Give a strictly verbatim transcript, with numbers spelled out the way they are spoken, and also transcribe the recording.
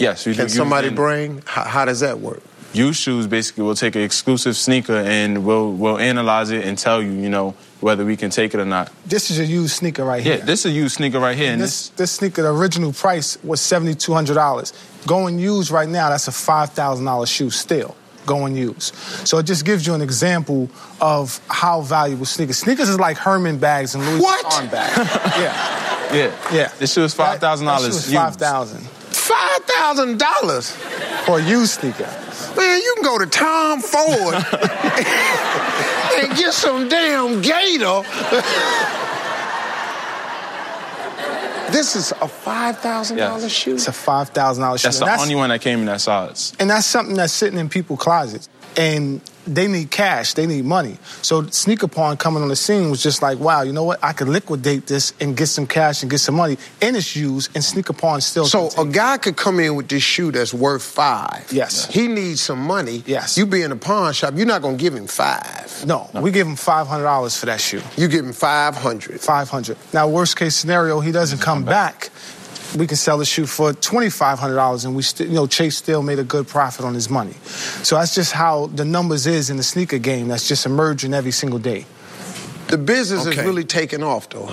Yes, we do. Can somebody used bring? How, how does that work? Used shoes, basically, we'll take an exclusive sneaker and we'll we'll analyze it and tell you, you know, whether we can take it or not. This is a used sneaker right here. Yeah, this is a used sneaker right here. And and this, this sneaker, the original price was seven thousand two hundred dollars. Going used right now, that's a five thousand dollar shoe still, going used. So it just gives you an example of how valuable sneakers. Sneakers is like Herman bags and Louis What? Vuitton bags. Yeah. Yeah. Yeah. This shoe is five thousand dollars. That shoe is five thousand dollars. five thousand dollars? For a used sneaker. Man, you can go to Tom Ford and get some damn gator. This is a five thousand dollar Yes. shoe? It's a five thousand dollar shoe. That's the And only one that came in that size. And that's something that's sitting in people's closets. And they need cash. They need money. So Sneaker Pawn coming on the scene was just like, wow, you know what? I could liquidate this and get some cash and get some money. And it's used, and Sneaker Pawn still... So a continues. guy could come in with this shoe that's worth five. Yes. He needs some money. Yes. You be in a pawn shop, you're not going to give him five. No, no, we give him five hundred dollars for that shoe. You give him five hundred. five hundred dollars. Now, worst case scenario, he doesn't come back. We can sell the shoe for twenty-five hundred dollars, and we still, you know, Chase still made a good profit on his money. So that's just how the numbers is in the sneaker game. That's just emerging every single day. The business Okay. is really taking off, though.